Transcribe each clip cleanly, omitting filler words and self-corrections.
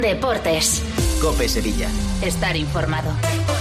Deportes. COPE Sevilla. Estar informado.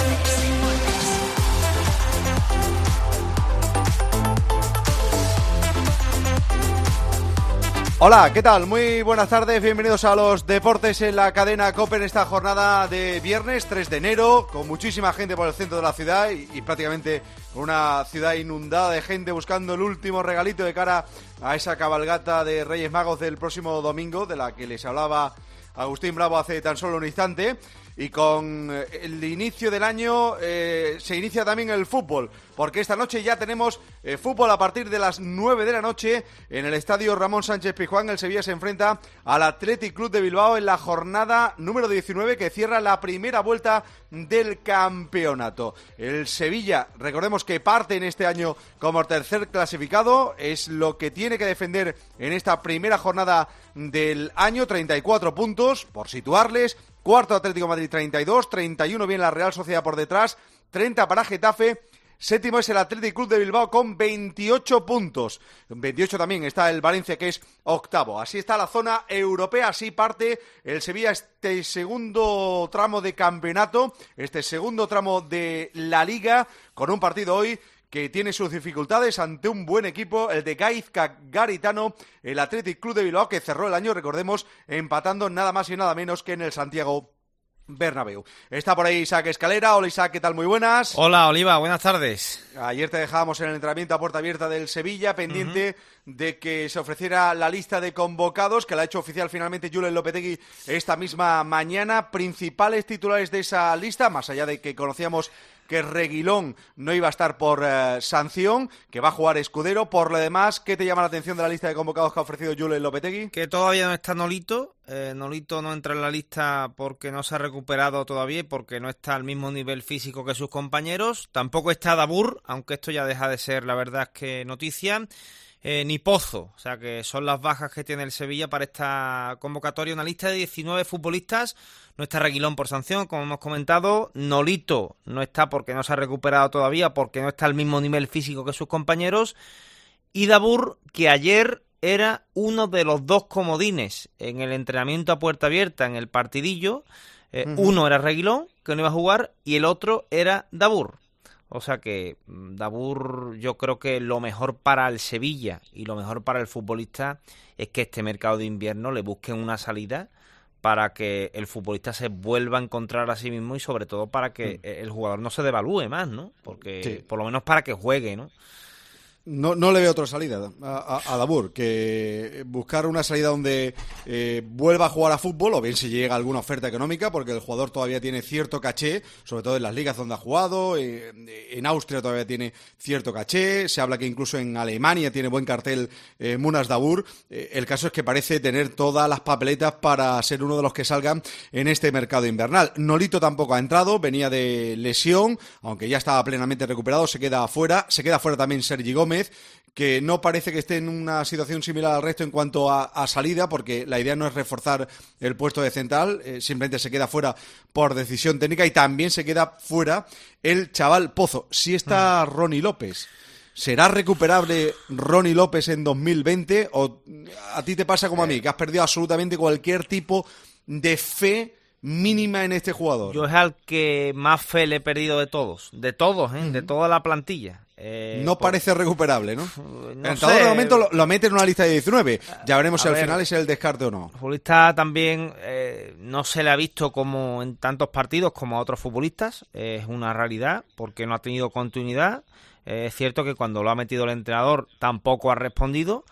Hola, ¿qué tal? Muy buenas tardes, bienvenidos a los deportes en la cadena COPE en esta jornada de viernes 3 de enero, con muchísima gente por el centro de la ciudad y prácticamente una ciudad inundada de gente buscando el último regalito de cara a esa cabalgata de Reyes Magos del próximo domingo, de la que les hablaba Agustín Bravo hace tan solo un instante. Y con el inicio del año se inicia también el fútbol, porque esta noche ya tenemos fútbol a partir de las 9 de la noche en el estadio Ramón Sánchez Pizjuán. El Sevilla se enfrenta al Athletic Club de Bilbao en la jornada número 19 que cierra la primera vuelta del campeonato. El Sevilla, recordemos que parte en este año como tercer clasificado, es lo que tiene que defender en esta primera jornada del año, 34 puntos por situarles. Cuarto Atlético de Madrid 32, 31 bien la Real Sociedad por detrás, 30 para Getafe, séptimo es el Athletic Club de Bilbao con 28 puntos, 28 también está el Valencia que es octavo. Así está la zona europea, así parte el Sevilla este segundo tramo de campeonato, este segundo tramo de la Liga, con un partido hoy que tiene sus dificultades ante un buen equipo, el de Gaizka Garitano, el Athletic Club de Bilbao, que cerró el año, recordemos, empatando nada más y nada menos que en el Santiago Bernabéu. Está por ahí Isaac Escalera. Hola Isaac, ¿qué tal? Muy buenas. Hola Oliva, buenas tardes. Ayer te dejábamos en el entrenamiento a puerta abierta del Sevilla, pendiente de que se ofreciera la lista de convocados, que la ha hecho oficial finalmente Julen Lopetegui esta misma mañana. Principales titulares de esa lista, más allá de que conocíamos que Reguilón no iba a estar por sanción, que va a jugar Escudero. Por lo demás, ¿qué te llama la atención de la lista de convocados que ha ofrecido Julen Lopetegui? Que todavía no está Nolito. Nolito no entra en la lista porque no se ha recuperado todavía y porque no está al mismo nivel físico que sus compañeros. Tampoco está Dabur, aunque esto ya deja de ser, la verdad, es que noticia. Ni Pozo, o sea que son las bajas que tiene el Sevilla para esta convocatoria. Una lista de 19 futbolistas. No está Reguilón por sanción, como hemos comentado. Nolito no está porque no se ha recuperado todavía, porque no está al mismo nivel físico que sus compañeros. Y Dabur, que ayer era uno de los dos comodines en el entrenamiento a puerta abierta, en el partidillo. Uno era Reguilón, que no iba a jugar, y el otro era Dabur. O sea que Dabur, yo creo que lo mejor para el Sevilla y lo mejor para el futbolista es que este mercado de invierno le busquen una salida para que el futbolista se vuelva a encontrar a sí mismo y sobre todo para que el jugador no se devalúe más, ¿no? Porque sí, por lo menos para que juegue, ¿no? No le veo otra salida a Dabur, que buscar una salida donde vuelva a jugar a fútbol, o bien si llega alguna oferta económica, porque el jugador todavía tiene cierto caché, sobre todo en las ligas donde ha jugado, en Austria todavía tiene cierto caché, se habla que incluso en Alemania tiene buen cartel Munas Dabur. El caso es que parece tener todas las papeletas para ser uno de los que salgan en este mercado invernal. Nolito tampoco ha entrado, venía de lesión, aunque ya estaba plenamente recuperado, se queda fuera también Sergi Gómez, que no parece que esté en una situación similar al resto en cuanto a salida, porque la idea no es reforzar el puesto de central, simplemente se queda fuera por decisión técnica, y también se queda fuera el chaval Pozo. Si está Ronnie López, ¿será recuperable Ronnie López en 2020? ¿O a ti te pasa como a mí, que has perdido absolutamente cualquier tipo de fe mínima en este jugador? Yo es al que más fe le he perdido de todos, de toda la plantilla. No parece recuperable, ¿no? No el entrenador sé. de momento lo mete en una lista de 19. Ya veremos si al final es el descarte o no. El futbolista también no se le ha visto como en tantos partidos como a otros futbolistas. Es una realidad porque no ha tenido continuidad. Es cierto que cuando lo ha metido el entrenador tampoco ha respondido.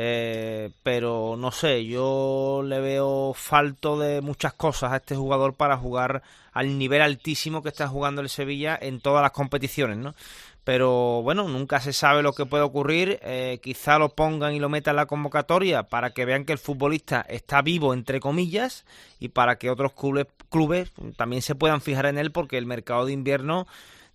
Pero no sé, yo le veo falto de muchas cosas a este jugador para jugar al nivel altísimo que está jugando el Sevilla en todas las competiciones, ¿no? Pero bueno, nunca se sabe lo que puede ocurrir. Quizá lo pongan y lo metan en la convocatoria para que vean que el futbolista está vivo, entre comillas, y para que otros clubes también se puedan fijar en él, porque el mercado de invierno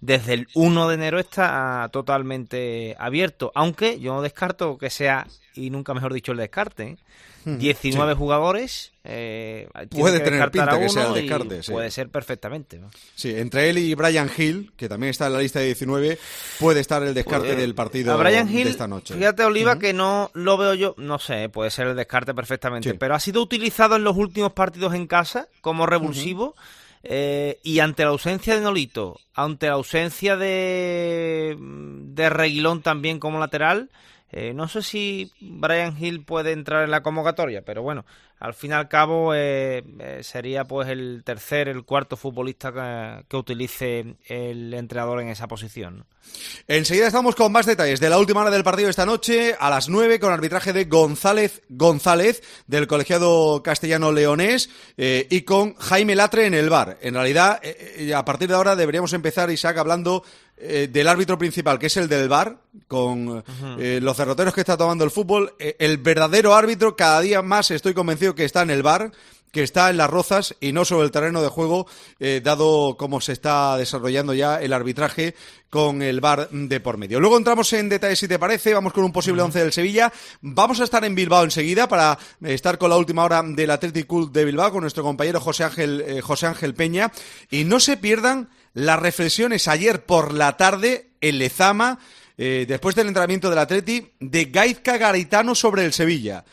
desde el 1 de enero está totalmente abierto, aunque yo no descarto que sea, y nunca mejor dicho el descarte, ¿eh? 19 jugadores, puede tener pinta que sea el descarte, sí. Puede ser perfectamente, ¿no? Sí, entre él y Bryan Gil, que también está en la lista de 19, puede estar el descarte del partido a Bryan Gil, de esta noche. Fíjate, Oliva, que no lo veo yo, no sé, puede ser el descarte perfectamente, sí, pero ha sido utilizado en los últimos partidos en casa como revulsivo. Y ante la ausencia de Nolito, ante la ausencia de Reguilón también como lateral, no sé si Bryan Gil puede entrar en la convocatoria, pero bueno, al fin y al cabo sería pues el tercer, el cuarto futbolista que utilice el entrenador en esa posición, ¿no? Enseguida estamos con más detalles de la última hora del partido de esta noche, a las 9, con arbitraje de González del colegiado castellano-leonés, y con Jaime Latre en el VAR. En realidad, a partir de ahora deberíamos empezar, Isaac, hablando del árbitro principal, que es el del VAR, con los derroteros que está tomando el fútbol. El verdadero árbitro, cada día más estoy convencido que está en el VAR, que está en las rozas y no sobre el terreno de juego, dado cómo se está desarrollando ya el arbitraje con el VAR de por medio. Luego entramos en detalles, si te parece, vamos con un posible 11 del Sevilla. Vamos a estar en Bilbao enseguida para estar con la última hora del Athletic Club de Bilbao con nuestro compañero José Ángel Peña. Y no se pierdan las reflexiones ayer por la tarde en Lezama, después del entrenamiento del Athletic, de Gaizka Garitano sobre el Sevilla.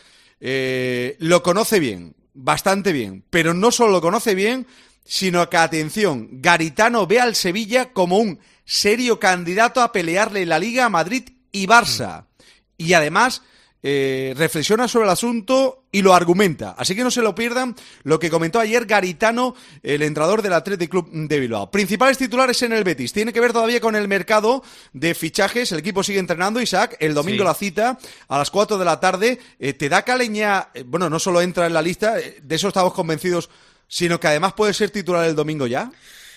Lo conoce bien, bastante bien, pero no solo lo conoce bien, sino que, atención, Garitano ve al Sevilla como un serio candidato a pelearle la Liga a Madrid y Barça. Y además reflexiona sobre el asunto y lo argumenta. Así que no se lo pierdan lo que comentó ayer Garitano, el entrenador del Athletic Club de Bilbao. Principales titulares en el Betis. Tiene que ver todavía con el mercado de fichajes. El equipo sigue entrenando, Isaac. El domingo la cita a las 4 de la tarde. Te da Caleña, bueno, no solo entra en la lista, de eso estamos convencidos, sino que además puede ser titular el domingo ya.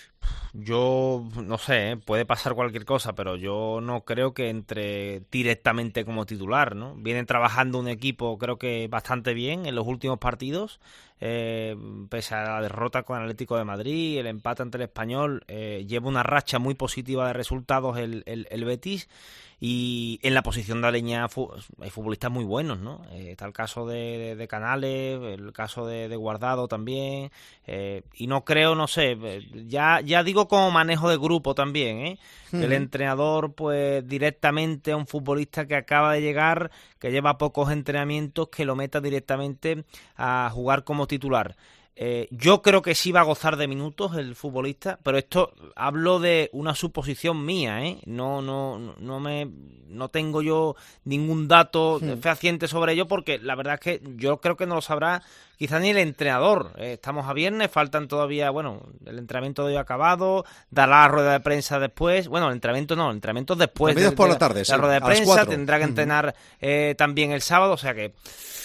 Yo no sé, puede pasar cualquier cosa, pero yo no creo que entre directamente como titular, ¿no? Viene trabajando un equipo, creo que bastante bien en los últimos partidos, pese a la derrota con el Atlético de Madrid, el empate ante el Español, lleva una racha muy positiva de resultados el Betis. Y en la posición de Aleñá hay futbolistas muy buenos, ¿no? Está el caso de Canales, el caso de Guardado también. Y no creo, no sé, ya digo como manejo de grupo también, ¿eh? El entrenador, pues directamente a un futbolista que acaba de llegar, que lleva pocos entrenamientos, que lo meta directamente a jugar como titular. Yo creo que sí va a gozar de minutos el futbolista, pero esto hablo de una suposición mía, ¿eh? No tengo yo ningún dato fehaciente sobre ello, porque la verdad es que yo creo que no lo sabrá quizá ni el entrenador. Estamos a viernes, faltan todavía, bueno, el entrenamiento de hoy acabado, dará la rueda de prensa después. Bueno, el entrenamiento después de por la tarde, la rueda de prensa, tendrá que entrenar también el sábado, o sea que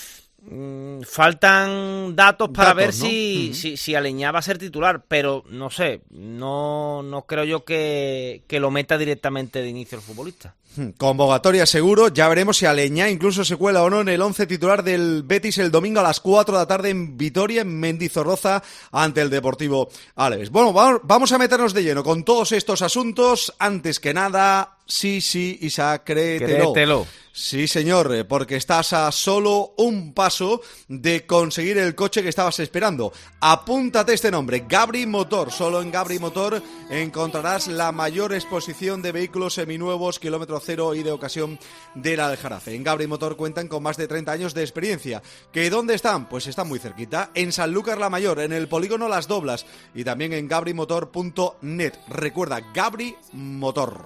faltan datos para ver, ¿no? si Aleñá va a ser titular, pero no sé, no creo yo que lo meta directamente de inicio el futbolista. Convocatoria seguro, ya veremos si Aleñá incluso se cuela o no en el 11 titular del Betis el domingo a las 4 de la tarde en Vitoria, en Mendizorroza, ante el Deportivo Alavés. Bueno, vamos a meternos de lleno con todos estos asuntos. Antes que nada, sí, Isaac, créetelo. Sí, señor, porque estás a solo un paso de conseguir el coche que estabas esperando. Apúntate este nombre, Gabri Motor. Solo en Gabri Motor encontrarás la mayor exposición de vehículos seminuevos, kilómetro cero y de ocasión del Aljarafe. En Gabri Motor cuentan con más de 30 años de experiencia. ¿Que dónde están? Pues están muy cerquita, en Sanlúcar la Mayor, en el polígono Las Doblas y también en gabrimotor.net. Recuerda, Gabri Motor.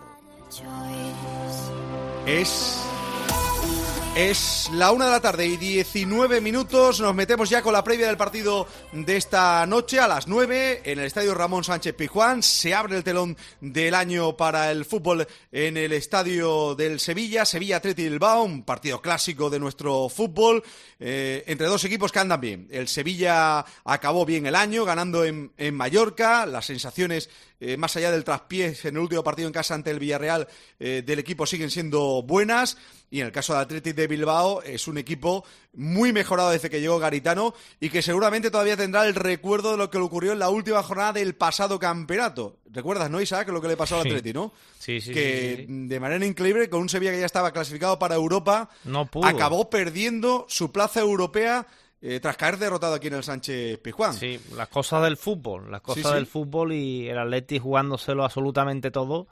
Es la 1 de la tarde y 19 minutos. Nos metemos ya con la previa del partido de esta noche a las 9 en el Estadio Ramón Sánchez Pizjuán. Se abre el telón del año para el fútbol en el Estadio del Sevilla Athletic Bilbao, un partido clásico de nuestro fútbol, entre dos equipos que andan bien. El Sevilla acabó bien el año, ganando en Mallorca. Las sensaciones, más allá del traspiés en el último partido en casa ante el Villarreal, del equipo siguen siendo buenas. Y en el caso del Athletic de Bilbao es un equipo muy mejorado desde que llegó Garitano y que seguramente todavía tendrá el recuerdo de lo que le ocurrió en la última jornada del pasado campeonato. ¿Recuerdas, no, Isaac, lo que le pasó al Atleti, no? Sí. De manera increíble, con un Sevilla que ya estaba clasificado para Europa, no pudo. Acabó perdiendo su plaza europea tras caer derrotado aquí en el Sánchez-Pizjuán. Sí, las cosas del fútbol y el Atleti jugándoselo absolutamente todo.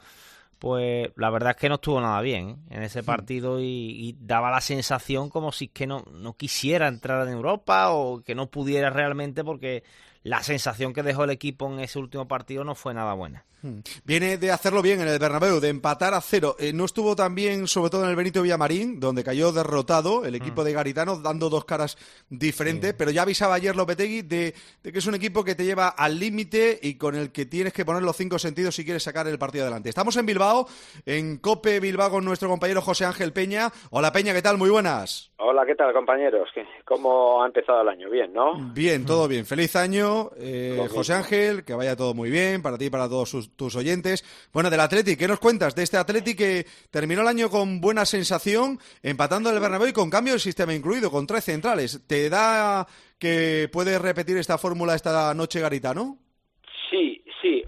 Pues la verdad es que no estuvo nada bien en ese partido y daba la sensación como si es que no quisiera entrar en Europa o que no pudiera realmente, porque la sensación que dejó el equipo en ese último partido no fue nada buena. Viene de hacerlo bien en el Bernabéu, de empatar a 0. No estuvo tan bien, sobre todo en el Benito Villamarín, donde cayó derrotado el equipo de Garitano, dando dos caras diferentes, pero ya avisaba ayer Lopetegui de que es un equipo que te lleva al límite y con el que tienes que poner los 5 sentidos si quieres sacar el partido adelante. Estamos en Bilbao, en COPE Bilbao, con nuestro compañero José Ángel Peña. Hola Peña, ¿qué tal? Muy buenas. Hola, ¿qué tal, compañeros? ¿Cómo ha empezado el año? Bien, ¿no? Bien, todo bien. Feliz año, José Ángel, que vaya todo muy bien para ti y para todos tus oyentes. Bueno, del Atleti, ¿qué nos cuentas de este Atleti que terminó el año con buena sensación, empatando el Bernabéu y con cambio de sistema incluido, con 3 centrales? ¿Te da que puedes repetir esta fórmula esta noche, Garitano? Sí,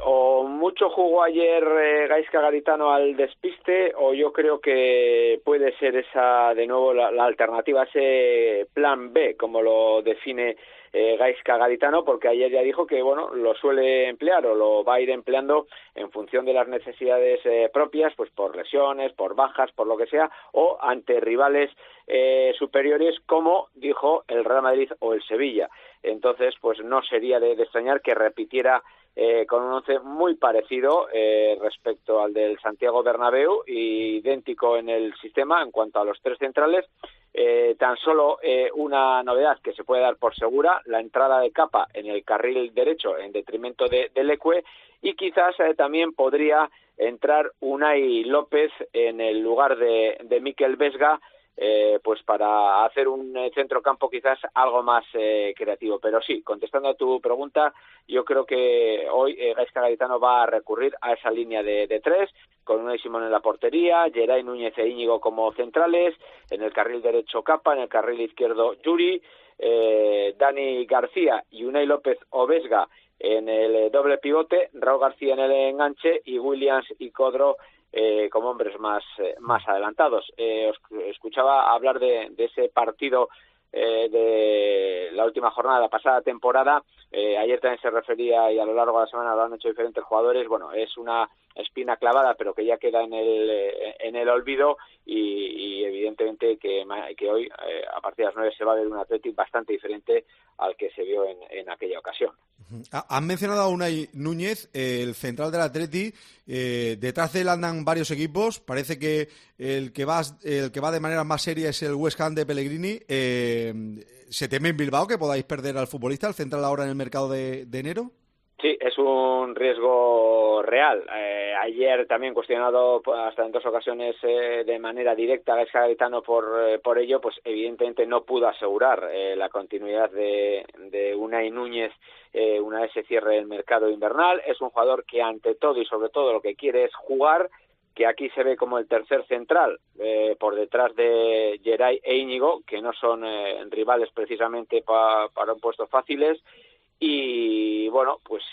o mucho jugó ayer Gaizka Garitano al despiste, o yo creo que puede ser esa de nuevo la alternativa, ese plan B, como lo define Gaizka Garitano, porque ayer ya dijo que bueno, lo suele emplear o lo va a ir empleando en función de las necesidades propias, pues por lesiones, por bajas, por lo que sea, o ante rivales superiores, como dijo el Real Madrid o el Sevilla. Entonces, pues no sería de extrañar que repitiera con un once muy parecido respecto al del Santiago Bernabéu, idéntico en el sistema en cuanto a los 3 centrales. Tan solo una novedad que se puede dar por segura: la entrada de Capa en el carril derecho en detrimento de Leque, y quizás también podría entrar Unai López en el lugar de Mikel Vesga, pues para hacer un centrocampo quizás algo más creativo. Pero sí, contestando a tu pregunta, yo creo que hoy Gaizka Garitano va a recurrir a esa línea de 3, con Unai Simón en la portería, Geray, Núñez e Íñigo como centrales, en el carril derecho Capa, en el carril izquierdo Yuri, Dani García y Unai López o Vesga en el doble pivote, Raúl García en el enganche y Williams y Codro como hombres más adelantados. Os escuchaba hablar de ese partido de la última jornada de la pasada temporada. Ayer también se refería, y a lo largo de la semana lo han hecho diferentes jugadores. Bueno, es una espina clavada, pero que ya queda en el olvido, y evidentemente que hoy a partir de las 9 se va a ver un Atleti bastante diferente al que se vio en aquella ocasión. Han mencionado a Unai Núñez, el central del Atleti. Detrás de él andan varios equipos. Parece que el que va de manera más seria es el West Ham de Pellegrini. ¿Se teme en Bilbao que podáis perder al futbolista, al central, ahora en el mercado de enero? Sí, es un riesgo real. Ayer también cuestionado hasta en 2 ocasiones de manera directa a Gaizka Garitano por ello, pues evidentemente no pudo asegurar la continuidad de Unai Núñez una vez se cierre el mercado invernal. Es un jugador que ante todo y sobre todo lo que quiere es jugar, que aquí se ve como el tercer central por detrás de Geray e Íñigo, que no son rivales precisamente para un puesto fáciles. Y bueno, pues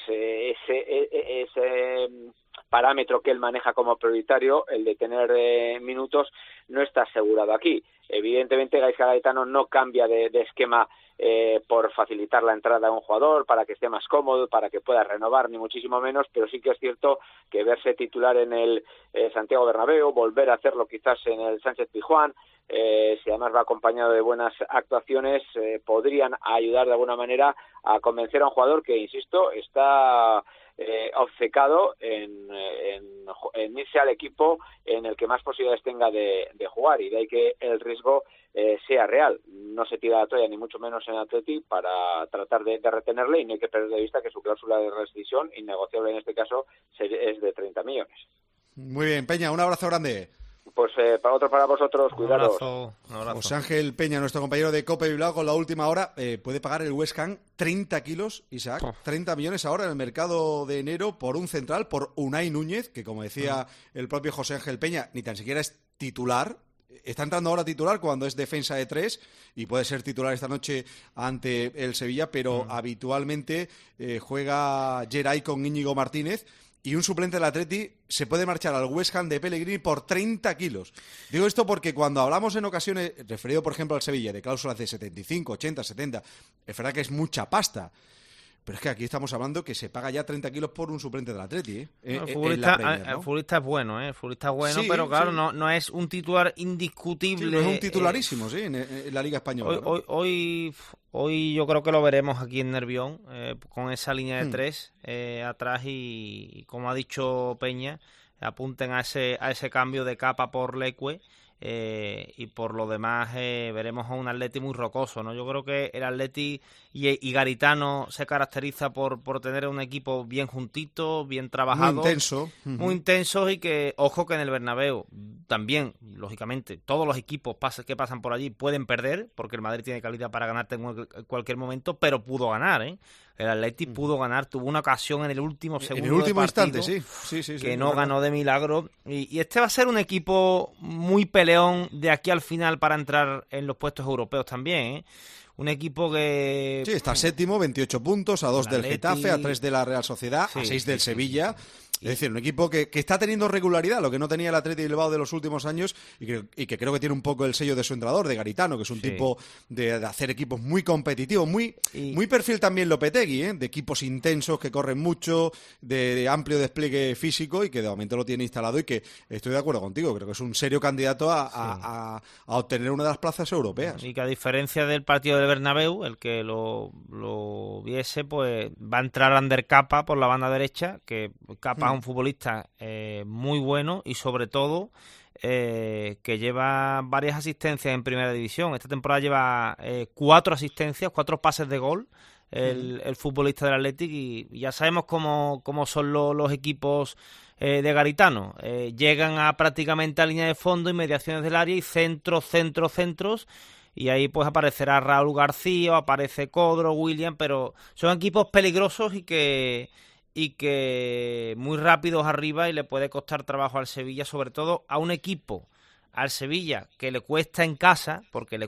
ese parámetro que él maneja como prioritario, el de tener minutos, no está asegurado aquí. Evidentemente Gaizka Garitano no cambia de esquema por facilitar la entrada a un jugador, para que esté más cómodo, para que pueda renovar, ni muchísimo menos, pero sí que es cierto que verse titular en el Santiago Bernabéu, volver a hacerlo quizás en el Sánchez-Pizjuán, si además va acompañado de buenas actuaciones, podrían ayudar de alguna manera a convencer a un jugador que, insisto, está obcecado en irse al equipo en el que más posibilidades tenga de jugar, y de ahí que el riesgo sea real. No se tira la toalla, ni mucho menos en Atleti, para tratar de retenerle, y no hay que perder de vista que su cláusula de rescisión, innegociable en este caso, es de 30 millones. Muy bien, Peña, un abrazo grande. Pues otro para vosotros, cuidados. Un abrazo. José Ángel Peña, nuestro compañero de COPE Bilbao, con la última hora. Puede pagar el West Ham 30 kilos, Isaac, 30 millones ahora en el mercado de enero por un central, por Unai Núñez, que como decía el propio José Ángel Peña, ni tan siquiera es titular. Está entrando ahora titular cuando es defensa de 3 y puede ser titular esta noche ante el Sevilla, pero habitualmente juega Geray con Íñigo Martínez. y un suplente del Atleti se puede marchar al West Ham de Pellegrini por 30 kilos. Digo esto porque cuando hablamos en ocasiones, referido por ejemplo al Sevilla, de cláusulas de 75, 80, 70, es verdad que es mucha pasta. Pero es que aquí estamos hablando que se paga ya 30 kilos por un suplente del Atleti. El futbolista es bueno, el futbolista es bueno, sí, pero claro, sí. no es un titular indiscutible. Sí, no es un titularísimo, en la Liga Española. Hoy yo creo que lo veremos aquí en Nervión, con esa línea de 3 atrás y como ha dicho Peña, apunten a ese cambio de Capa por Leque. Y por lo demás veremos a un Atleti muy rocoso, ¿no? Yo creo que el Atleti y Garitano se caracteriza por tener un equipo bien juntito, bien trabajado, muy intenso, y que, ojo, que en el Bernabéu también, lógicamente, todos los equipos que pasan por allí pueden perder, porque el Madrid tiene calidad para ganarte en cualquier momento, pero pudo ganar, El Atleti pudo ganar, tuvo una ocasión en el último segundo, en el último partido, instante, sí, que no ganó de milagro, y este va a ser un equipo muy peleón de aquí al final para entrar en los puestos europeos también, Un equipo que... Sí, está séptimo, 28 puntos, a 2 del Getafe, a 3 de la Real Sociedad, a 6 del Sevilla. Es decir, un equipo que está teniendo regularidad, lo que no tenía el Athletic Bilbao de los últimos años, y que creo que tiene un poco el sello de su entrenador, de Garitano, que es un tipo de hacer equipos muy competitivos, muy perfil también Lopetegui, de equipos intensos, que corren mucho, de amplio despliegue físico, y que de momento lo tiene instalado, y que estoy de acuerdo contigo, creo que es un serio candidato a obtener una de las plazas europeas. Y que a diferencia del partido del Bernabéu, el que lo viese, pues va a entrar Ander Capa por la banda derecha, que Capa es un futbolista muy bueno, y sobre todo que lleva varias asistencias en primera división. Esta temporada lleva 4 asistencias, 4 pases de gol, el futbolista del Athletic, y ya sabemos cómo son los equipos de Garitano. Llegan a prácticamente a línea de fondo, inmediaciones del área y centros, y ahí pues aparecerá Raúl García, aparece Codro, William, pero son equipos peligrosos y que muy rápidos arriba, y le puede costar trabajo al Sevilla, sobre todo a un equipo, al Sevilla, que le cuesta en casa,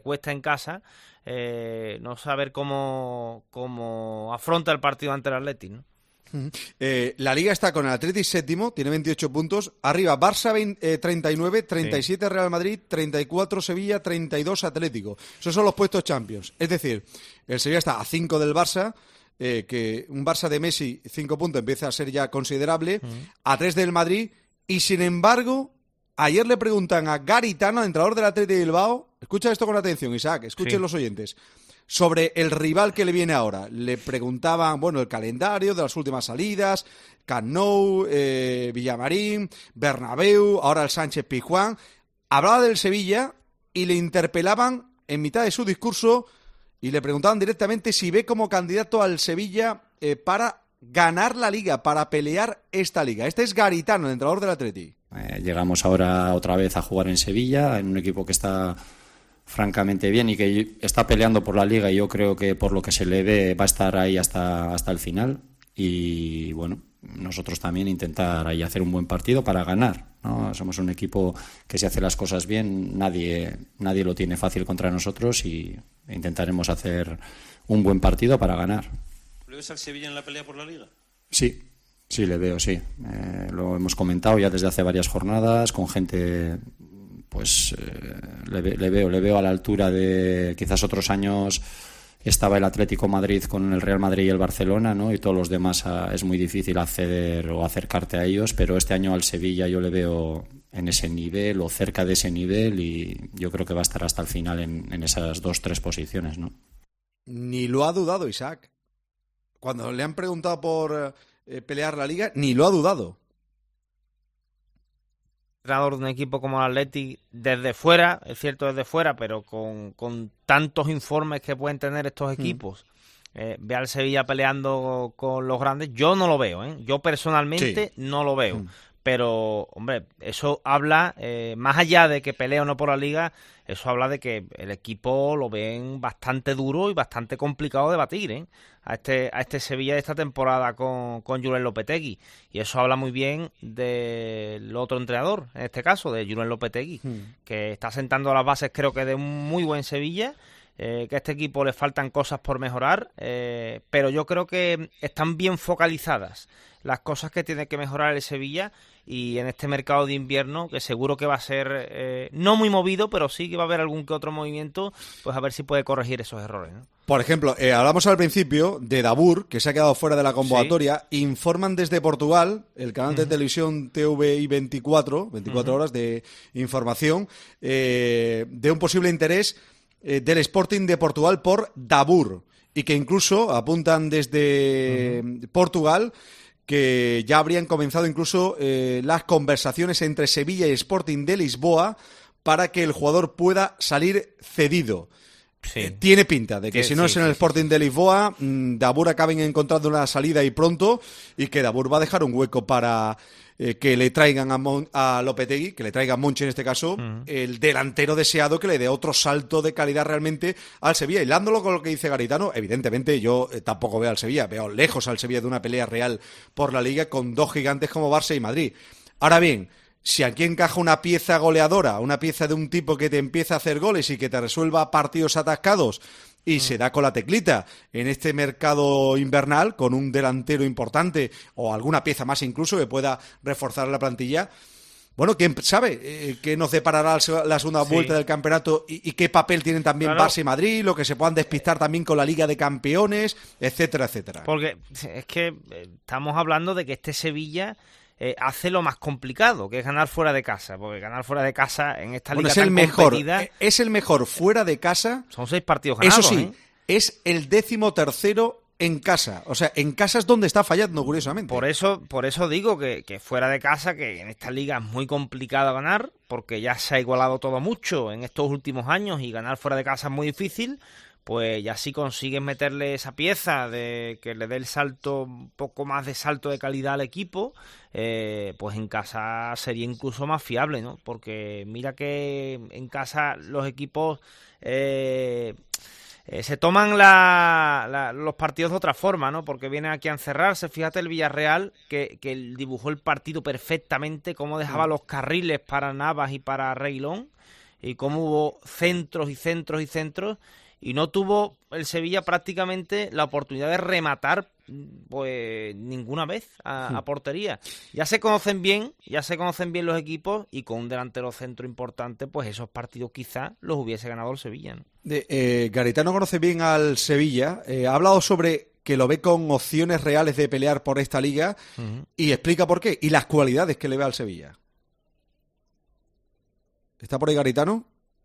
no saber cómo afronta el partido ante el Athletic, ¿no? La Liga está con el Athletic séptimo, tiene 28 puntos. Arriba Barça 39, 37 Real Madrid, 34 Sevilla, 32 Atlético. Esos son los puestos Champions. Es decir, el Sevilla está a 5 del Barça, que un Barça de Messi 5 puntos empieza a ser ya considerable, a 3 del Madrid, y sin embargo, ayer le preguntan a Garitano, entrenador del Athletic de Bilbao, escucha esto con atención, Isaac, escuchen los oyentes, sobre el rival que le viene ahora. Le preguntaban, el calendario de las últimas salidas, Camp Nou, Villamarín, Bernabéu, ahora el Sánchez-Pizjuán. Hablaba del Sevilla y le interpelaban en mitad de su discurso y le preguntaban directamente si ve como candidato al Sevilla para ganar la Liga, para pelear esta Liga. Este es Garitano, el entrenador del Athletic. Llegamos ahora otra vez a jugar en Sevilla, en un equipo que está francamente bien y que está peleando por la Liga, y yo creo que por lo que se le ve va a estar ahí hasta el final, y nosotros también intentar ahí hacer un buen partido para ganar, ¿no? Somos un equipo que, si hace las cosas bien, nadie lo tiene fácil contra nosotros, y intentaremos hacer un buen partido para ganar. ¿Le ves al Sevilla en la pelea por la Liga? Sí, le veo, sí. Lo hemos comentado ya desde hace varias jornadas con gente. Pues le veo a la altura de quizás otros años estaba el Atlético Madrid con el Real Madrid y el Barcelona, ¿no? Y todos los demás es muy difícil acceder o acercarte a ellos, pero este año al Sevilla yo le veo en ese nivel o cerca de ese nivel, y yo creo que va a estar hasta el final en esas 2-3 posiciones, ¿no? Ni lo ha dudado Isaac. Cuando le han preguntado por pelear la Liga, ni lo ha dudado. Entrenador de un equipo como el Athletic desde fuera, es cierto desde fuera, pero con tantos informes que pueden tener estos equipos, ve al Sevilla peleando con los grandes. Yo no lo veo, yo personalmente no lo veo, pero hombre, eso habla, más allá de que pelee o no por la Liga, eso habla de que el equipo lo ven bastante duro y bastante complicado de batir, a este Sevilla de esta temporada con Julen Lopetegui, y eso habla muy bien del otro entrenador, en este caso de Julen Lopetegui, que está sentando las bases, creo que de un muy buen Sevilla, que a este equipo le faltan cosas por mejorar, pero yo creo que están bien focalizadas las cosas que tiene que mejorar el Sevilla, y en este mercado de invierno, que seguro que va a ser no muy movido, pero sí que va a haber algún que otro movimiento, pues a ver si puede corregir esos errores, ¿no? Por ejemplo, hablamos al principio de Dabur, que se ha quedado fuera de la convocatoria. Sí. Informan desde Portugal, el canal de televisión TVI 24 horas de información, de un posible interés del Sporting de Portugal por Dabur, y que incluso apuntan desde Portugal que ya habrían comenzado incluso las conversaciones entre Sevilla y Sporting de Lisboa para que el jugador pueda salir cedido. Sí. Tiene pinta de que si no es en el Sporting de Lisboa, Dabur acaben encontrando una salida y pronto, y que Dabur va a dejar un hueco para que le traigan a Lopetegui, que le traiga a Monchi en este caso, el delantero deseado que le dé otro salto de calidad realmente al Sevilla. Hilándolo con lo que dice Garitano, evidentemente yo tampoco veo al Sevilla, veo lejos al Sevilla de una pelea real por la Liga con dos gigantes como Barça y Madrid. Ahora bien, si aquí encaja una pieza goleadora, una pieza de un tipo que te empieza a hacer goles y que te resuelva partidos atascados, y se da con la teclita en este mercado invernal con un delantero importante o alguna pieza más incluso que pueda reforzar la plantilla, bueno, quién sabe qué nos deparará la segunda vuelta del campeonato y qué papel tienen también Barça y Madrid, lo que se puedan despistar también con la Liga de Campeones, etcétera, etcétera. Porque es que estamos hablando de que este Sevilla hace lo más complicado, que es ganar fuera de casa, porque ganar fuera de casa en esta liga tan competida... Es el mejor fuera de casa. Son 6 partidos ganados. Eso sí, es el 13º en casa. O sea, en casa es donde está fallando, curiosamente. Por eso digo que fuera de casa, que en esta liga es muy complicado ganar, porque ya se ha igualado todo mucho en estos últimos años, y ganar fuera de casa es muy difícil. Pues ya si consigues meterle esa pieza de que le dé el salto, un poco más de salto de calidad al equipo, pues en casa sería incluso más fiable, ¿no? Porque mira que en casa los equipos se toman los partidos de otra forma, ¿no? Porque vienen aquí a encerrarse. Fíjate el Villarreal, que dibujó el partido perfectamente, cómo dejaba los carriles para Navas y para Reguilón, y cómo hubo centros y centros y centros, y no tuvo el Sevilla prácticamente la oportunidad de rematar pues ninguna vez a portería. Ya se conocen bien los equipos, y con un delantero centro importante, pues esos partidos quizás los hubiese ganado el Sevilla, ¿no? Garitano conoce bien al Sevilla, ha hablado sobre que lo ve con opciones reales de pelear por esta liga, y explica por qué, y las cualidades que le ve al Sevilla. ¿Está por ahí Garitano?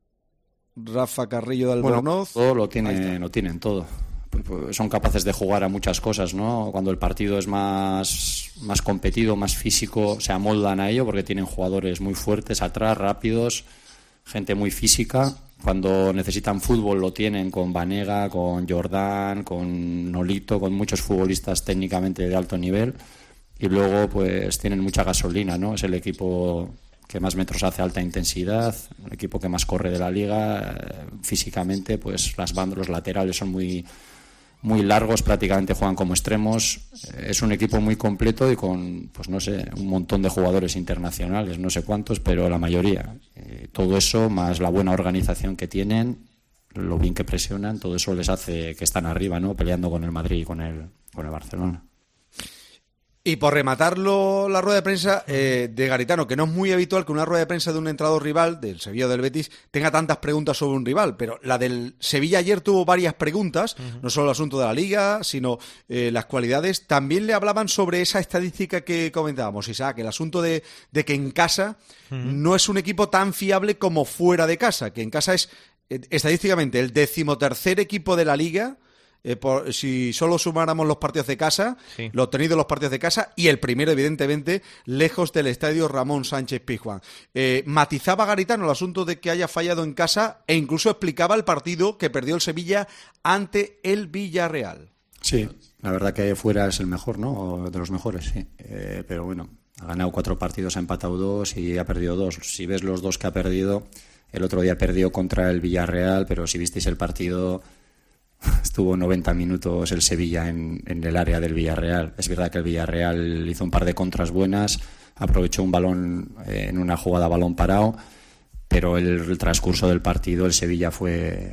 Rafa Carrillo de Albornoz. Todo lo tienen todo. Pues son capaces de jugar a muchas cosas, ¿no? Cuando el partido es más competido, más físico, se amoldan a ello porque tienen jugadores muy fuertes atrás, rápidos, gente muy física. Cuando necesitan fútbol lo tienen con Banega, con Jordán, con Nolito, con muchos futbolistas técnicamente de alto nivel. Y luego pues tienen mucha gasolina, ¿no? Es el equipo que más metros hace a alta intensidad, el equipo que más corre de la liga, físicamente pues los laterales son muy largos, prácticamente juegan como extremos. Es un equipo muy completo y con, pues no sé, un montón de jugadores internacionales, no sé cuántos, pero la mayoría. Todo eso, más la buena organización que tienen, lo bien que presionan, todo eso les hace que están arriba, ¿no? Peleando con el Madrid y con el Barcelona. Y por rematarlo la rueda de prensa de Garitano, que no es muy habitual que una rueda de prensa de un entrenador rival, del Sevilla o del Betis, tenga tantas preguntas sobre un rival, pero la del Sevilla ayer tuvo varias preguntas, no solo el asunto de la Liga, sino las cualidades. También le hablaban sobre esa estadística que comentábamos, Isaac, el asunto de que en casa no es un equipo tan fiable como fuera de casa, que en casa es estadísticamente el 13º equipo de la Liga, si solo sumáramos los partidos de casa, lo obtenido en los partidos de casa, y el primero, evidentemente, lejos del estadio Ramón Sánchez Pizjuán. Matizaba Garitano el asunto de que haya fallado en casa, e incluso explicaba el partido que perdió el Sevilla ante el Villarreal. Sí, la verdad que fuera es el mejor, ¿no? O de los mejores, sí. Pero bueno, ha ganado 4 partidos, ha empatado 2 y ha perdido 2. Si ves los 2 que ha perdido, el otro día perdió contra el Villarreal, pero si visteis el partido, estuvo 90 minutos el Sevilla en el área del Villarreal. Es verdad que el Villarreal hizo un par de contras buenas, aprovechó un balón en una jugada a balón parado, pero el transcurso del partido el Sevilla fue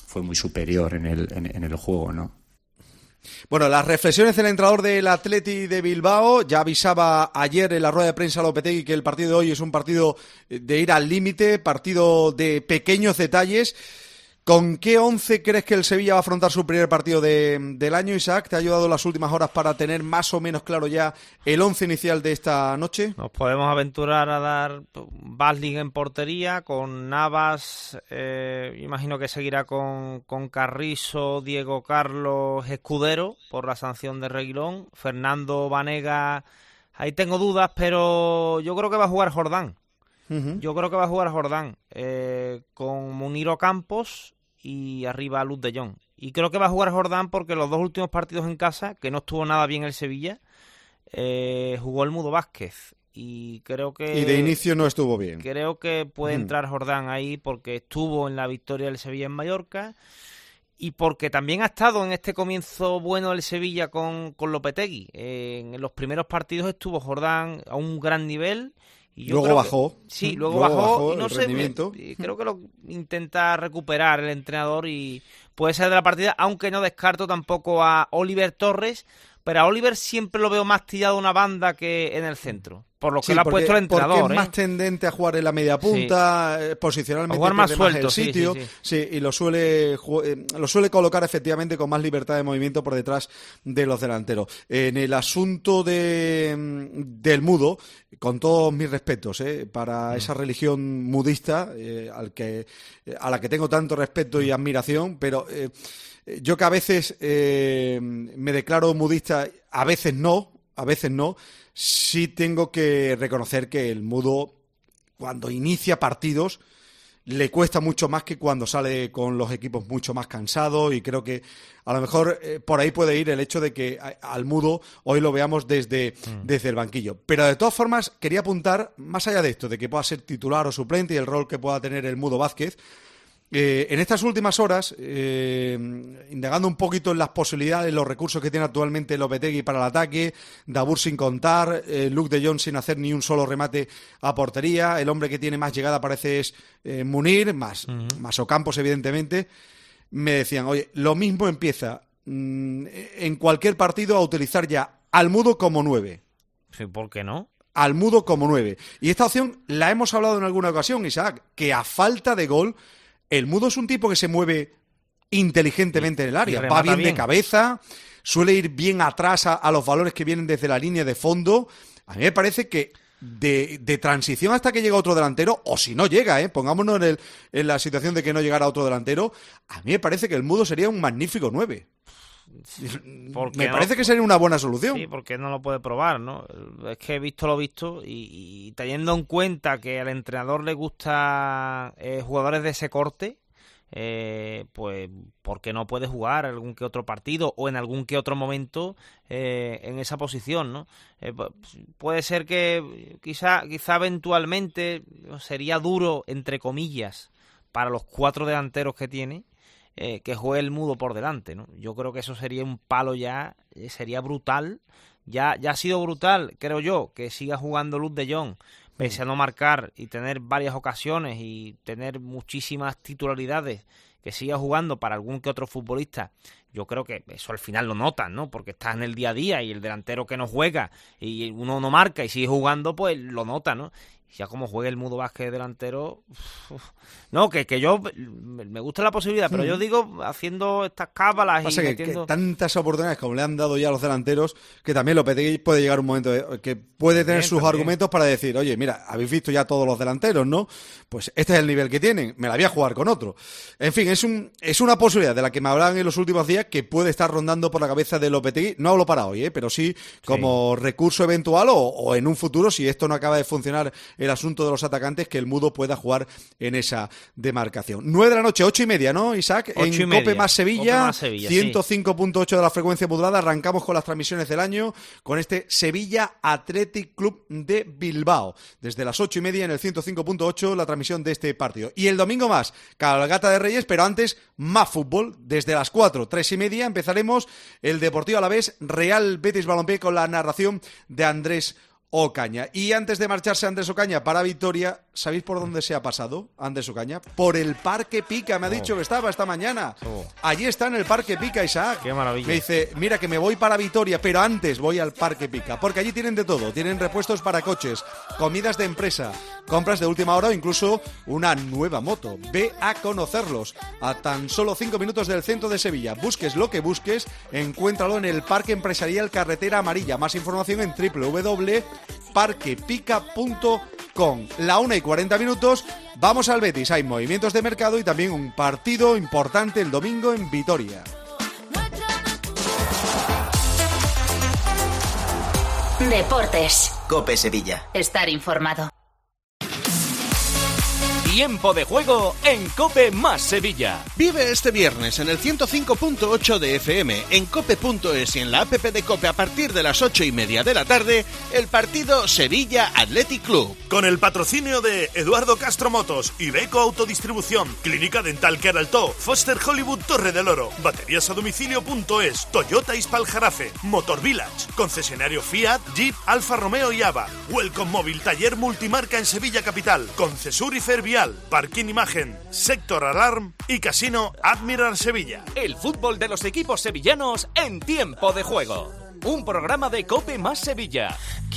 fue muy superior en el juego, ¿no? Bueno, las reflexiones del entrenador del Athletic de Bilbao. Ya avisaba ayer en la rueda de prensa Lopetegui que el partido de hoy es un partido de ir al límite, partido de pequeños detalles. ¿Con qué 11 crees que el Sevilla va a afrontar su primer partido del año, Isaac? ¿Te ha ayudado las últimas horas para tener más o menos claro ya el 11 inicial de esta noche? Nos podemos aventurar a dar Basling en portería, con Navas, imagino que seguirá con Carrizo, Diego Carlos, Escudero, por la sanción de Reguilón, Fernando Banega, ahí tengo dudas, pero yo creo que va a jugar Jordán. Yo creo que va a jugar Jordán con Munir Ocampos y arriba Luuk de Jong. Y creo que va a jugar Jordán porque los dos últimos partidos en casa, que no estuvo nada bien el Sevilla, jugó el Mudo Vázquez. Y creo que... Y de inicio no estuvo bien. Creo que puede entrar Jordán ahí porque estuvo en la victoria del Sevilla en Mallorca y porque también ha estado en este comienzo bueno del Sevilla con Lopetegui. En los primeros partidos estuvo Jordán a un gran nivel. Y luego bajó. Sí, luego bajó y no el sé, rendimiento. Creo que lo intenta recuperar el entrenador y puede ser de la partida, aunque no descarto tampoco a Oliver Torres, pero a Oliver siempre lo veo más tirado a una banda que en el centro, por lo que le ha puesto el entrenador. Porque es más tendente a jugar en la media punta, posicionalmente jugar más suelto, el sitio, sí, y lo suele colocar efectivamente con más libertad de movimiento por detrás de los delanteros. En el asunto del Mudo, con todos mis respetos para esa religión mudista a la que tengo tanto respeto y admiración, pero yo que a veces me declaro mudista, a veces no, sí tengo que reconocer que el Mudo, cuando inicia partidos, le cuesta mucho más que cuando sale con los equipos mucho más cansados, y creo que a lo mejor por ahí puede ir el hecho de que al Mudo hoy lo veamos desde el banquillo. Pero de todas formas quería apuntar, más allá de esto, de que pueda ser titular o suplente y el rol que pueda tener el Mudo Vázquez, en estas últimas horas, indagando un poquito en las posibilidades, los recursos que tiene actualmente Lopetegui para el ataque, Dabur sin contar, Luuk de Jong sin hacer ni un solo remate a portería, el hombre que tiene más llegada parece es Munir, más Ocampos evidentemente, me decían, oye, lo mismo empieza en cualquier partido a utilizar ya al Mudo como 9. Sí, ¿por qué no? Al Mudo como 9. Y esta opción la hemos hablado en alguna ocasión, Isaac, que a falta de gol... El Mudo es un tipo que se mueve inteligentemente en el área, va bien de cabeza, suele ir bien atrás a los valores que vienen desde la línea de fondo. A mí me parece que de transición hasta que llega otro delantero, o si no llega, pongámonos en la situación de que no llegara otro delantero, a mí me parece que el Mudo sería un magnífico 9. Me parece que sería una buena solución. Sí, porque no lo puede probar, ¿no? Es que he visto lo visto y teniendo en cuenta que al entrenador le gusta jugadores de ese corte, pues porque no puede jugar algún que otro partido o en algún que otro momento en esa posición, ¿no? Puede ser que quizá eventualmente sería duro, entre comillas, para los 4 delanteros que tiene, que juegue el Mudo por delante, ¿no? Yo creo que eso sería un palo ya, sería brutal. Ya ha sido brutal, creo yo, que siga jugando Luuk de Jong, pese a no marcar y tener varias ocasiones y tener muchísimas titularidades, que siga jugando para algún que otro futbolista. Yo creo que eso al final lo notan, ¿no? Porque estás en el día a día y el delantero que no juega y uno no marca y sigue jugando, pues lo nota, ¿no? Ya como juegue el Mudo Vázquez delantero... No, que yo me gusta la posibilidad, pero yo digo, haciendo estas cábalas Pasa y que metiendo... tantas oportunidades como le han dado ya a los delanteros, que también Lopetegui puede llegar un momento que puede tener sus argumentos para decir, oye, mira, habéis visto ya todos los delanteros, ¿no? Pues este es el nivel que tienen, me la voy a jugar con otro. En fin, es una posibilidad de la que me hablan en los últimos días que puede estar rondando por la cabeza de Lopetegui. No hablo para hoy, pero sí como recurso eventual o en un futuro, si esto no acaba de funcionar el asunto de los atacantes, que el Mudo pueda jugar en esa demarcación. 9 de la noche, 8:30, ¿no, Isaac? En Cope más Sevilla, 105.8 de la frecuencia modulada. Arrancamos con las transmisiones del año, con este Sevilla Athletic Club de Bilbao. Desde las 8:30 en el 105.8 la transmisión de este partido. Y el domingo más, cabalgata de Reyes, pero antes más fútbol. Desde las 4, 3:30 empezaremos el Deportivo Alavés Real Betis Balompié con la narración de Andrés Ocaña. Y antes de marcharse Andrés Ocaña para Vitoria, ¿sabéis por dónde se ha pasado Ander Ocaña? Por el Parque Pica, me ha dicho que estaba esta mañana. Allí está en el Parque Pica, Isaac. Qué maravilla. Me dice, mira que me voy para Vitoria, pero antes voy al Parque Pica, porque allí tienen de todo. Tienen repuestos para coches, comidas de empresa, compras de última hora o incluso una nueva moto. Ve a conocerlos. A tan solo 5 minutos del centro de Sevilla. Busques lo que busques, encuéntralo en el Parque Empresarial Carretera Amarilla. Más información en www.parquepica.com. La 1:40, vamos al Betis. Hay movimientos de mercado y también un partido importante el domingo en Vitoria. Deportes. COPE Sevilla. Estar informado. Tiempo de juego en COPE más Sevilla. Vive este viernes en el 105.8 de FM, en cope.es y en la app de COPE a partir de las 8:30 de la tarde, el partido Sevilla Athletic Club. Con el patrocinio de Eduardo Castro Motos, Iveco Autodistribución, Clínica Dental Queraltó, Foster Hollywood Torre del Oro, Baterías a Domicilio.es, Toyota Ispal Jarafe, Motor Village, concesionario Fiat, Jeep, Alfa Romeo y Ava, Welcome Móvil, taller multimarca en Sevilla Capital, Concesur y Fervial, Parking Imagen, Sector Alarm y Casino Admiral Sevilla. El fútbol de los equipos sevillanos en tiempo de juego. Un programa de COPE más Sevilla.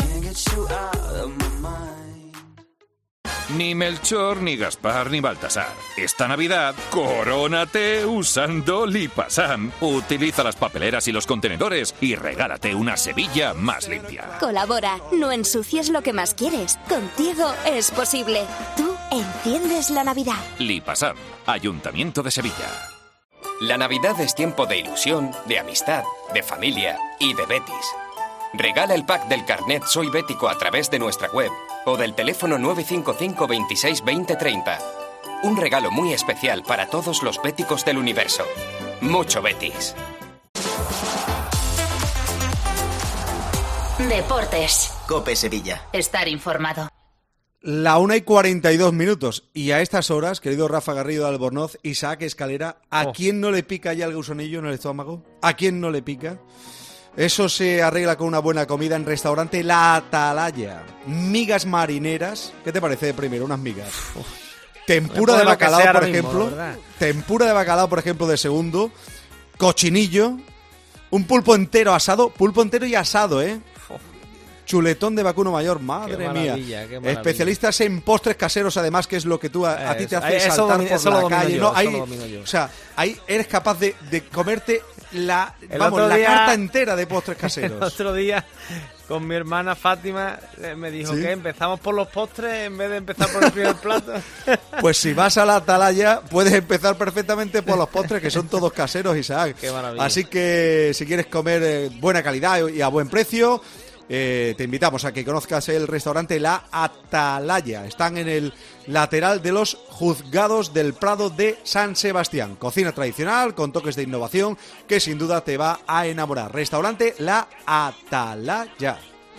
Ni Melchor, ni Gaspar, ni Baltasar. Esta Navidad, corónate usando Lipasam. Utiliza las papeleras y los contenedores y regálate una Sevilla más limpia. Colabora, no ensucies lo que más quieres. Contigo es posible. Tú enciendes la Navidad. Lipasam, Ayuntamiento de Sevilla. La Navidad es tiempo de ilusión, de amistad, de familia y de Betis. Regala el pack del carnet Soy Bético a través de nuestra web o del teléfono 955 26 20 30. Un regalo muy especial para todos los béticos del universo. Mucho Betis. Deportes. COPE Sevilla. Estar informado. La 1:42 y a estas horas, querido Rafa Garrido de Albornoz, Isaac Escalera, ¿a quién no le pica ya el gusanillo en el estómago? ¿A quién no le pica? Eso se arregla con una buena comida en restaurante La Atalaya. Migas marineras. ¿Qué te parece de primero? Unas migas. Tempura de bacalao, por ejemplo. Tempura de bacalao, por ejemplo, de segundo. Cochinillo. Un pulpo entero asado. Pulpo entero y asado, ¿eh? Chuletón de vacuno mayor, madre mía. Especialistas en postres caseros, además, que es lo que tú a ti te hace saltar por la calle. No, ahí, o sea, ahí eres capaz de comerte la carta entera de postres caseros. El otro día, con mi hermana Fátima, me dijo que empezamos por los postres en vez de empezar por el primer plato. Pues si vas a la Atalaya, puedes empezar perfectamente por los postres, que son todos caseros, Isaac. Qué maravilla. Así que si quieres comer buena calidad y a buen precio, te invitamos a que conozcas el restaurante La Atalaya. Están en el lateral de los Juzgados del Prado de San Sebastián. Cocina tradicional con toques de innovación que sin duda te va a enamorar. Restaurante La Atalaya.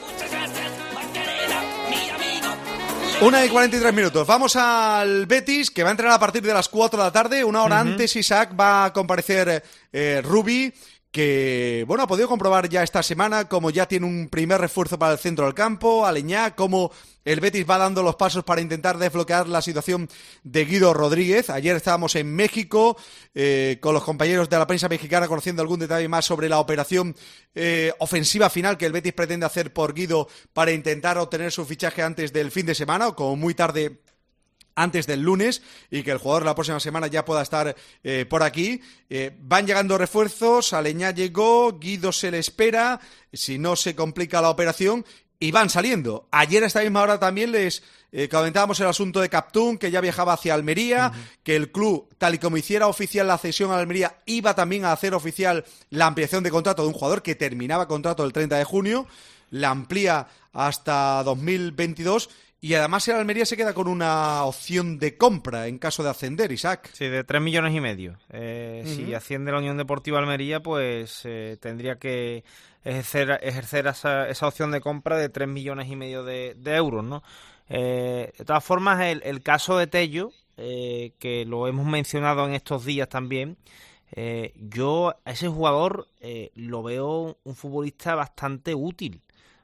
1:43. Vamos al Betis, que va a entrenar a partir de las 4 de la tarde. Una hora antes, Isaac, va a comparecer Rubi, que, bueno, ha podido comprobar ya esta semana como ya tiene un primer refuerzo para el centro del campo, Aleñá, como el Betis va dando los pasos para intentar desbloquear la situación de Guido Rodríguez. Ayer estábamos en México con los compañeros de la prensa mexicana conociendo algún detalle más sobre la operación ofensiva final que el Betis pretende hacer por Guido para intentar obtener su fichaje antes del fin de semana o como muy tarde antes del lunes, y que el jugador la próxima semana ya pueda estar por aquí. Van llegando refuerzos, Aleñá llegó, Guido se le espera, si no se complica la operación, y van saliendo. Ayer a esta misma hora también les comentábamos el asunto de Captún, que ya viajaba hacia Almería, que el club, tal y como hiciera oficial la cesión a Almería, iba también a hacer oficial la ampliación de contrato de un jugador que terminaba contrato el 30 de junio, la amplía hasta 2022, y además el Almería se queda con una opción de compra en caso de ascender, Isaac. Sí, de 3,5 millones. Si asciende la Unión Deportiva Almería, pues tendría que ejercer esa opción de compra de 3,5 millones de euros, ¿no? De todas formas, el caso de Tello, que lo hemos mencionado en estos días también, yo a ese jugador lo veo un futbolista bastante útil,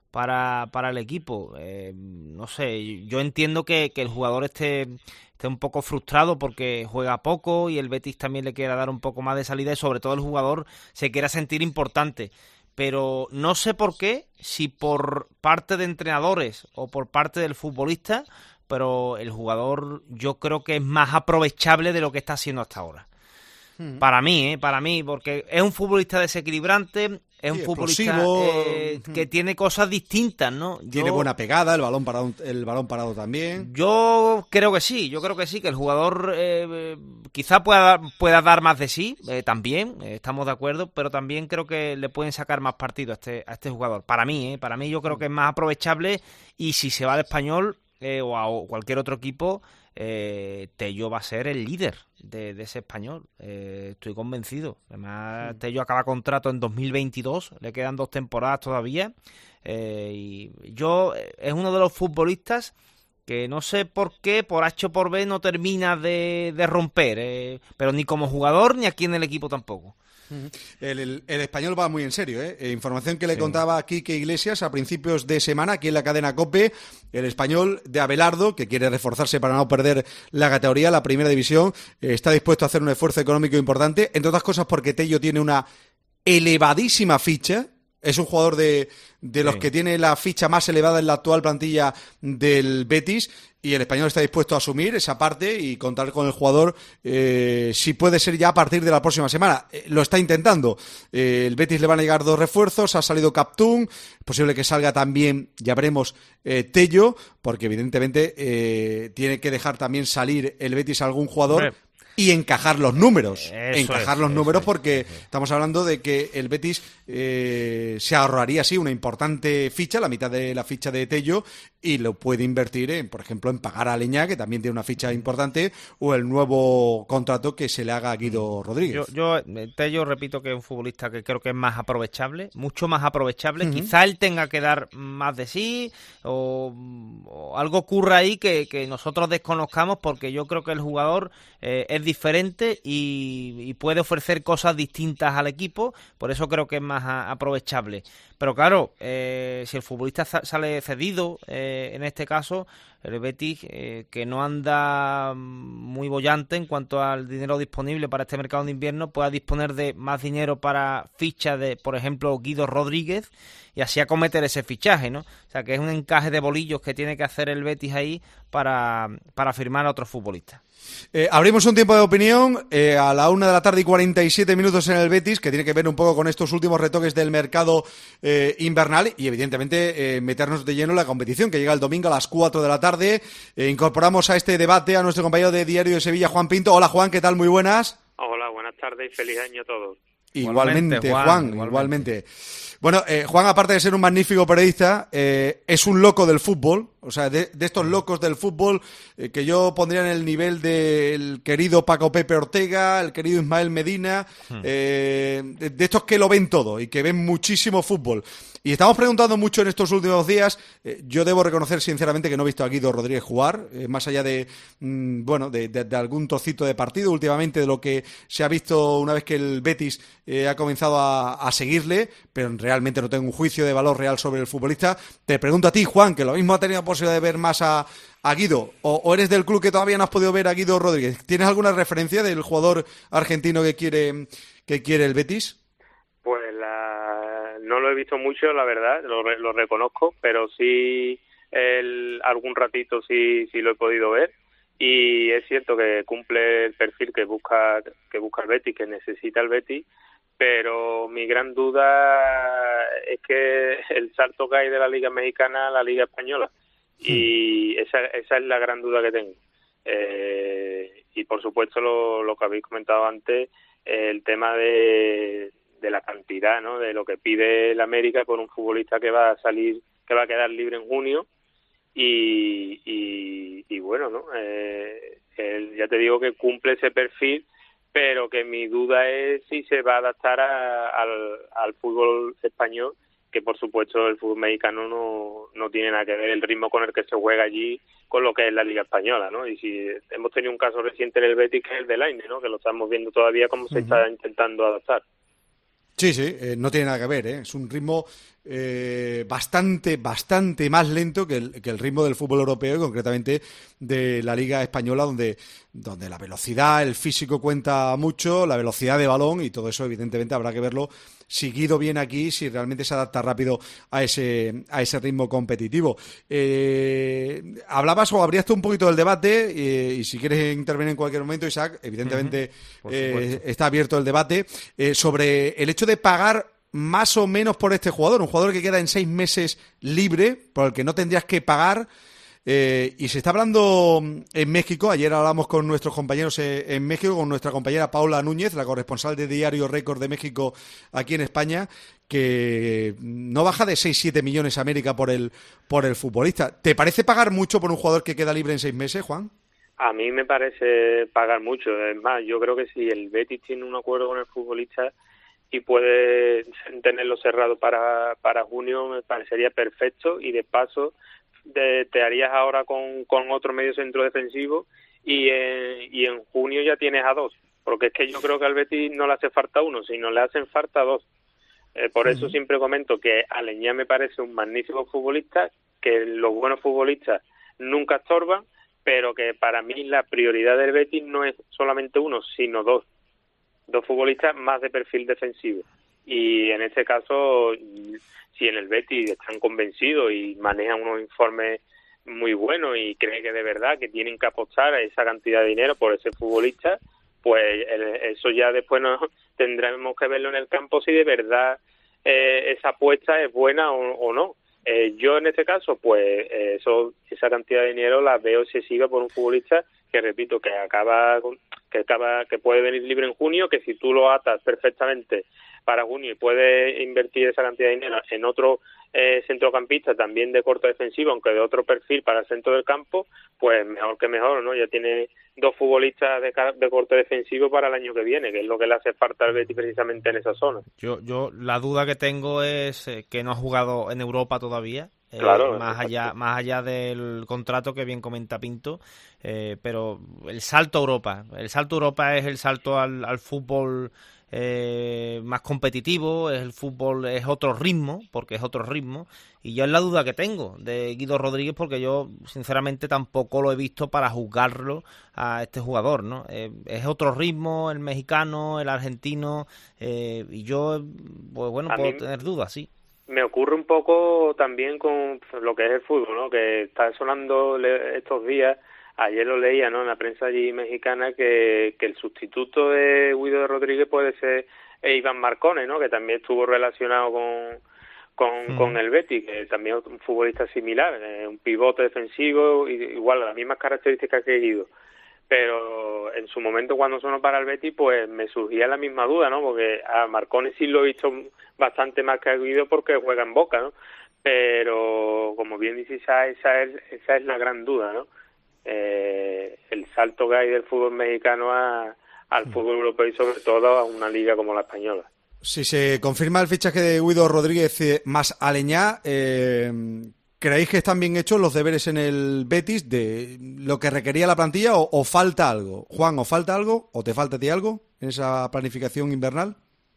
para el equipo. No sé, yo entiendo que el jugador esté un poco frustrado porque juega poco y el Betis también le quiera dar un poco más de salida y sobre todo el jugador se quiera sentir importante. Pero no sé por qué, si por parte de entrenadores o por parte del futbolista, pero el jugador yo creo que es más aprovechable de lo que está haciendo hasta ahora. Para mí, porque es un futbolista desequilibrante, es un futbolista que tiene cosas distintas, ¿no? Tiene buena pegada, el balón parado también. Yo creo que sí, que el jugador quizá pueda dar más de sí, también, estamos de acuerdo, pero también creo que le pueden sacar más partido a este jugador. Para mí yo creo que es más aprovechable y si se va al Español o a cualquier otro equipo, Tello va a ser el líder de ese Español, estoy convencido. Además, Tello acaba contrato en 2022, le quedan 2 temporadas todavía, y es uno de los futbolistas que no sé por qué, por H o por B, no termina de romper, pero ni como jugador ni aquí en el equipo tampoco. El Español va muy en serio, información que le contaba Quique Iglesias a principios de semana aquí en la cadena COPE. El Español de Abelardo, que quiere reforzarse para no perder la categoría, la primera división, está dispuesto a hacer un esfuerzo económico importante, entre otras cosas porque Tello tiene una elevadísima ficha. Es un jugador de los que tiene la ficha más elevada en la actual plantilla del Betis, y el Español está dispuesto a asumir esa parte y contar con el jugador, si puede ser ya a partir de la próxima semana. Lo está intentando. El Betis le van a llegar 2 refuerzos, ha salido Captún, es posible que salga también, ya veremos, Tello, porque evidentemente tiene que dejar también salir el Betis a algún jugador. Y encajar los números. Porque estamos hablando de que el Betis se ahorraría así una importante ficha, la mitad de la ficha de Tello, y lo puede invertir por ejemplo, en pagar a Aleñá, que también tiene una ficha importante, o el nuevo contrato que se le haga a Guido Rodríguez. Yo Tello, repito que es un futbolista que creo que es más aprovechable, mucho más aprovechable. Quizá él tenga que dar más de sí, o algo ocurra ahí que nosotros desconozcamos, porque yo creo que el jugador es diferente y puede ofrecer cosas distintas al equipo, por eso creo que es más aprovechable. Pero claro, si el futbolista sale cedido, en este caso, el Betis, que no anda muy bollante en cuanto al dinero disponible para este mercado de invierno, pueda disponer de más dinero para fichas de, por ejemplo, Guido Rodríguez, y así acometer ese fichaje, ¿no? O sea, que es un encaje de bolillos que tiene que hacer el Betis ahí para firmar a otros futbolistas. Abrimos un tiempo de opinión a la 1:47 en el Betis, que tiene que ver un poco con estos últimos retoques del mercado invernal y evidentemente meternos de lleno en la competición, que llega el domingo a las 4 de la tarde. Incorporamos a este debate a nuestro compañero de Diario de Sevilla, Juan Pinto. Hola Juan, ¿qué tal? Muy buenas. Hola, buenas tardes y feliz año a todos. Igualmente, Juan, igualmente. Bueno, Juan, aparte de ser un magnífico periodista, es un loco del fútbol, o sea, de estos locos del fútbol que yo pondría en el nivel del querido Paco Pepe Ortega, el querido Ismael Medina, de estos que lo ven todo y que ven muchísimo fútbol. Y estamos preguntando mucho en estos últimos días. Yo debo reconocer sinceramente que no he visto a Guido Rodríguez jugar, más allá de algún trocito de partido últimamente, de lo que se ha visto una vez que el Betis ha comenzado a seguirle, pero realmente no tengo un juicio de valor real sobre el futbolista. Te pregunto a ti, Juan, que lo mismo ha tenido posibilidad de ver más a Guido, o eres del club que todavía no has podido ver a Guido Rodríguez. ¿Tienes alguna referencia del jugador argentino que quiere el Betis? Pues no lo he visto mucho, la verdad, lo reconozco, pero sí algún ratito sí lo he podido ver, y es cierto que cumple el perfil que busca el Betis, que necesita el Betis, pero mi gran duda es que el salto que hay de la Liga Mexicana a la Liga Española, y esa es la gran duda que tengo. Y por supuesto lo que habéis comentado antes, el tema de la cantidad, ¿no?, de lo que pide el América por un futbolista que va a quedar libre en junio, y bueno, ¿no? Ya te digo que cumple ese perfil, pero que mi duda es si se va a adaptar al fútbol español, que por supuesto el fútbol mexicano no tiene nada que ver el ritmo con el que se juega allí con lo que es la Liga Española, ¿no? Y si hemos tenido un caso reciente en el Betis, que es el de Lainez, ¿no?, que lo estamos viendo todavía cómo se está intentando adaptar. Sí, no tiene nada que ver, es un ritmo bastante más lento que el ritmo del fútbol europeo y concretamente de la Liga Española, donde la velocidad, el físico cuenta mucho, la velocidad de balón, y todo eso evidentemente habrá que verlo seguido bien aquí, si realmente se adapta rápido a ese ritmo competitivo. Hablabas o abrías tú un poquito del debate, y si quieres intervenir en cualquier momento, Isaac, evidentemente está abierto el debate sobre el hecho de pagar más o menos por este jugador, un jugador que queda en 6 meses libre, por el que no tendrías que pagar. Y se está hablando en México. Ayer hablamos con nuestros compañeros en México, con nuestra compañera Paula Núñez, la corresponsal de Diario Récord de México aquí en España, que no baja de 6-7 millones América por el futbolista. ¿Te parece pagar mucho por un jugador que queda libre en 6 meses, Juan? A mí me parece pagar mucho. Es más, yo creo que si el Betis tiene un acuerdo con el futbolista y puede tenerlo cerrado para junio, me parecería perfecto, y de paso te harías ahora con otro medio centro defensivo y en junio ya tienes a 2, porque es que yo creo que al Betis no le hace falta 1, sino le hacen falta 2. Por eso siempre comento que Aleñá me parece un magnífico futbolista, que los buenos futbolistas nunca estorban, pero que para mí la prioridad del Betis no es solamente 1, sino 2 futbolistas más de perfil defensivo. Y en este caso, si en el Betis están convencidos y manejan unos informes muy buenos y creen que de verdad que tienen que apostar a esa cantidad de dinero por ese futbolista, pues eso ya después tendremos que verlo en el campo si de verdad esa apuesta es buena o no. Yo en este caso, pues esa cantidad de dinero la veo excesiva por un futbolista que, repito, que puede venir libre en junio, que si tú lo atas perfectamente para junio y puedes invertir esa cantidad de dinero en otro centrocampista también de corte defensivo, aunque de otro perfil para el centro del campo, pues mejor que mejor, ¿no? Ya tiene 2 futbolistas de corte defensivo para el año que viene, que es lo que le hace falta al Betis precisamente en esa zona. Yo la duda que tengo es que no ha jugado en Europa todavía. Claro, más allá del contrato que bien comenta Pinto, pero el salto a Europa es el salto al fútbol más competitivo, es otro ritmo, y yo es la duda que tengo de Guido Rodríguez, porque yo sinceramente tampoco lo he visto para juzgarlo a este jugador, ¿no? Es otro ritmo, el mexicano, el argentino, y yo, pues bueno, puedo tener dudas, sí. Me ocurre un poco también con lo que es el fútbol, ¿no? Que está sonando estos días, ayer lo leía, ¿no?, en la prensa allí mexicana, que el sustituto de Guido Rodríguez puede ser Iván Marcone, ¿no?, que también estuvo relacionado con el Betis, que también es un futbolista similar, un pivote defensivo, igual las mismas características que Guido. Pero en su momento, cuando sonó para el Betis, pues me surgía la misma duda, ¿no? Porque a Marcone sí lo he visto bastante más que a Guido porque juega en Boca, ¿no? Pero, como bien dice, esa es la gran duda, ¿no? El salto que hay del fútbol mexicano al fútbol europeo y sobre todo a una liga como la española. Si se confirma el fichaje de Guido Rodríguez más Aleñá, ¿creéis que están bien hechos los deberes en el Betis de lo que requería la plantilla o falta algo? Juan, ¿o falta algo? ¿O te falta a ti algo en esa planificación invernal?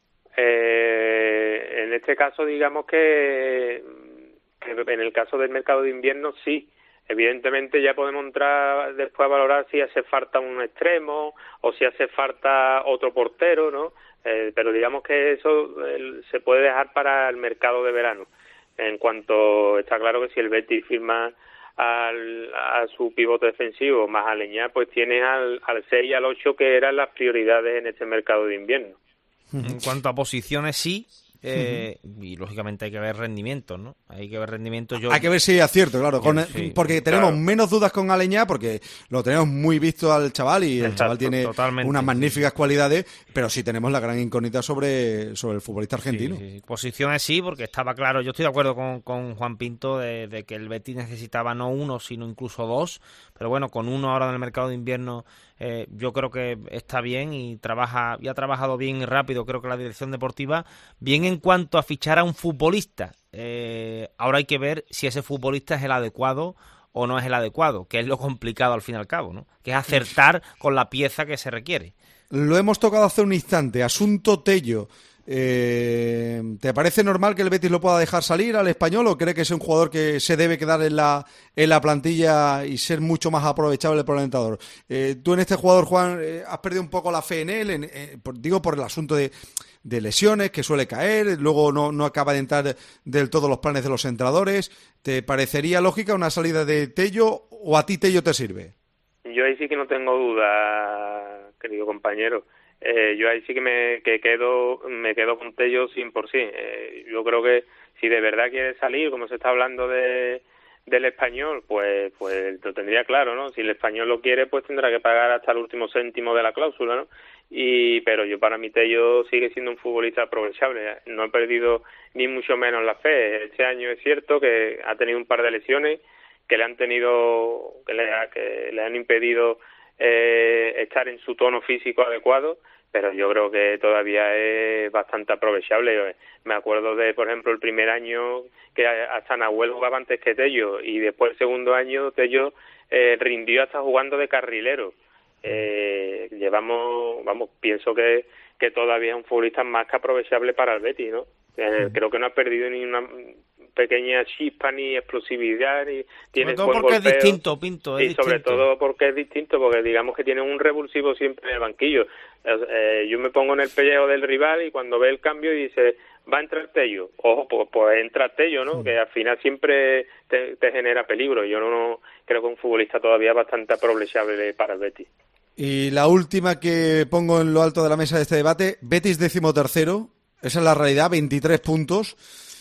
En este caso, digamos que en el caso del mercado de invierno, sí. Evidentemente ya podemos entrar después a valorar si hace falta un extremo o si hace falta otro portero, ¿no? Pero digamos que eso se puede dejar para el mercado de verano. En cuanto está claro que si el Betis firma a su pivote defensivo más Aleñá, pues tiene al 6 y al 8 que eran las prioridades en este mercado de invierno. En cuanto a posiciones, sí. Y lógicamente hay que ver rendimientos, ¿no? Hay que ver rendimientos. Hay que ver si es cierto, claro. Porque tenemos menos dudas con Aleñá, porque lo tenemos muy visto al chaval y el chaval tiene unas magníficas cualidades, pero sí tenemos la gran incógnita sobre el futbolista argentino. Sí. Posiciones sí, porque estaba claro. Yo estoy de acuerdo con Juan Pinto de que el Betis necesitaba no 1, sino incluso 2. Pero bueno, con 1 ahora en el mercado de invierno, yo creo que está bien y ha trabajado bien y rápido. Creo que la dirección deportiva, bien en cuanto a fichar a un futbolista. Ahora hay que ver si ese futbolista es el adecuado o no es el adecuado, que es lo complicado al fin y al cabo, ¿no? Que es acertar con la pieza que se requiere. Lo hemos tocado hace un instante. Asunto Tello. ¿Te parece normal que el Betis lo pueda dejar salir al Español o cree que es un jugador que se debe quedar en la plantilla y ser mucho más aprovechable por el entrenador? Tú en este jugador, Juan, has perdido un poco la fe en él, digo por el asunto de lesiones, que suele caer, luego no acaba de entrar del todo los planes de los entrenadores. ¿Te parecería lógica una salida de Tello o a ti Tello te sirve? Yo ahí sí que no tengo duda, querido compañero. Yo ahí sí que me quedo con Tello 100%. Yo creo que si de verdad quiere salir, como se está hablando del Español, pues lo tendría claro, ¿no? Si el Español lo quiere, pues tendrá que pagar hasta el último céntimo de la cláusula, ¿no? Pero yo, para mí, Tello sigue siendo un futbolista aprovechable. No he perdido ni mucho menos la fe. Este año es cierto que ha tenido un par de lesiones que le han impedido estar en su tono físico adecuado, pero yo creo que todavía es bastante aprovechable. Me acuerdo de, por ejemplo, el primer año que hasta Nahuel jugaba antes que Tello, y después el segundo año Tello rindió hasta jugando de carrilero. Pienso que todavía es un futbolista más que aprovechable para el Betis, ¿no? Creo que no ha perdido ni una pequeña chispa ni explosividad, ni tiene sobre todo porque golpeo. Es distinto, Pinto, es distinto. Sobre todo porque es distinto, porque digamos que tiene un revulsivo siempre en el banquillo. Yo me pongo en el pellejo del rival y cuando ve el cambio y dice, va a entrar Tello, ojo, pues entra Tello, ¿no? Que al final siempre te genera peligro. Yo no creo que un futbolista todavía bastante aprovechable para el Betis. Y la última que pongo en lo alto de la mesa de este debate, Betis 13º, esa es la realidad, 23 puntos.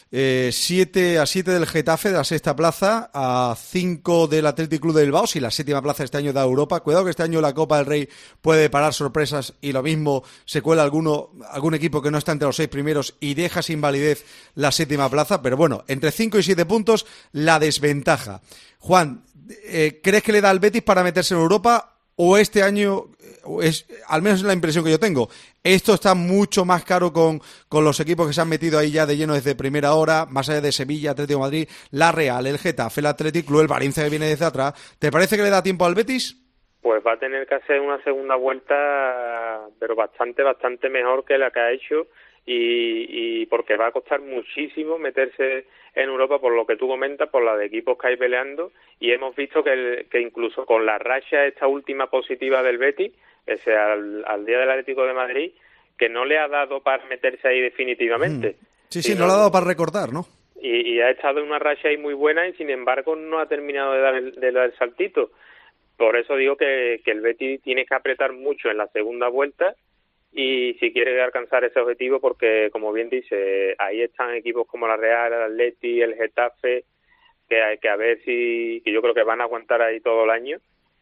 7 del Getafe, de la sexta plaza, a 5 del Athletic Club de Bilbao, si la séptima plaza este año da Europa. Cuidado que este año la Copa del Rey puede parar sorpresas y lo mismo se cuela algún equipo que no está entre los 6 primeros y deja sin validez la séptima plaza, pero bueno, entre 5 y 7 puntos la desventaja. Juan, ¿crees que le da al Betis para meterse en Europa? O este año, al menos es la impresión que yo tengo, esto está mucho más caro con los equipos que se han metido ahí ya de lleno desde primera hora, más allá de Sevilla, Atlético de Madrid, la Real, el Getafe, el Athletic Club, el Valencia que viene desde atrás. ¿Te parece que le da tiempo al Betis? Pues va a tener que hacer una segunda vuelta, pero bastante mejor que la que ha hecho, y porque va a costar muchísimo meterse en Europa, por lo que tú comentas, por la de equipos que hay peleando, y hemos visto que incluso con la racha esta última positiva del Betis, ese al día del Atlético de Madrid, que no le ha dado para meterse ahí definitivamente. Sí, no le ha dado para recortar, ¿no? Y ha estado en una racha ahí muy buena y sin embargo no ha terminado de dar el saltito. Por eso digo que el Betis tiene que apretar mucho en la segunda vuelta, y si quiere alcanzar ese objetivo, porque como bien dice, ahí están equipos como la Real, el Atleti, el Getafe, que hay que a ver que yo creo que van a aguantar ahí todo el año,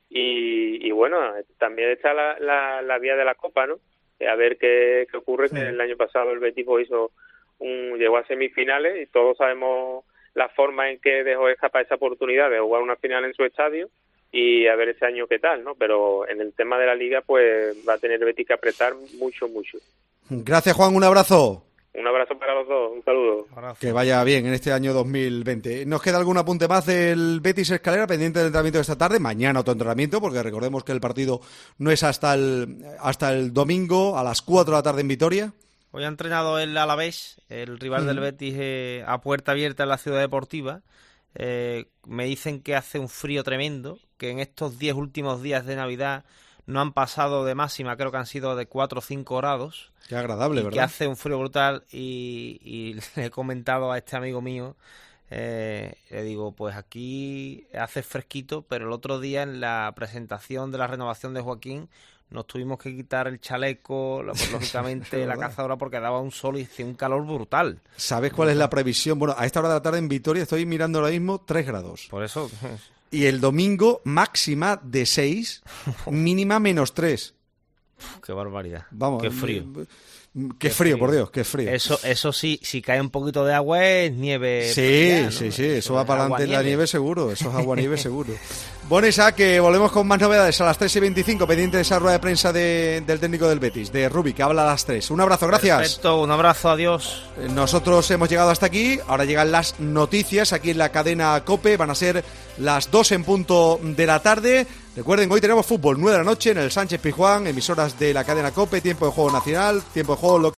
y bueno, también está la vía de la Copa, ¿no? A ver qué ocurre. Sí. Que el año pasado el Betis llegó a semifinales y todos sabemos la forma en que dejó escapar esa oportunidad de jugar una final en su estadio, y a ver ese año qué tal, ¿no? Pero en el tema de la Liga, pues va a tener Betis que apretar mucho. Gracias, Juan, un abrazo. Un abrazo para los dos, un saludo. Que vaya bien en este año 2020. ¿Nos queda algún apunte más del Betis Escalera pendiente del entrenamiento de esta tarde? Mañana otro entrenamiento, porque recordemos que el partido no es hasta el domingo a las 4 de la tarde en Vitoria. Hoy ha entrenado el Alavés, el rival del Betis, a puerta abierta en la Ciudad Deportiva. Me dicen que hace un frío tremendo, que en estos 10 últimos días de Navidad no han pasado de máxima, creo que han sido de 4 o 5 grados. Qué agradable, ¿verdad? Que hace un frío brutal, y le he comentado a este amigo mío, le digo, pues aquí hace fresquito, pero el otro día en la presentación de la renovación de Joaquín nos tuvimos que quitar el chaleco, lógicamente la cazadora, porque daba un sol y hacía un calor brutal. ¿Sabes cuál es la previsión? Bueno, a esta hora de la tarde en Vitoria estoy mirando ahora mismo 3 grados. Por eso. Y el domingo máxima de 6, mínima -3. Qué barbaridad. Vamos, qué frío. Qué frío, por Dios, qué frío. Eso sí, si cae un poquito de agua es nieve. Sí, ¿no? Sí, eso va para adelante la nieve seguro, eso es agua-nieve seguro. Bueno, Isaac, que volvemos con más novedades a las 3:25, pendiente de esa rueda de prensa del técnico del Betis, de Rubi, que habla a las 3. Un abrazo, gracias. Perfecto, un abrazo, adiós. Nosotros hemos llegado hasta aquí, ahora llegan las noticias aquí en la cadena COPE, van a ser las 2 en punto de la tarde. Recuerden, hoy tenemos fútbol, 9 de la noche en el Sánchez Pizjuán, emisoras de la cadena COPE, tiempo de juego nacional, tiempo de juego local.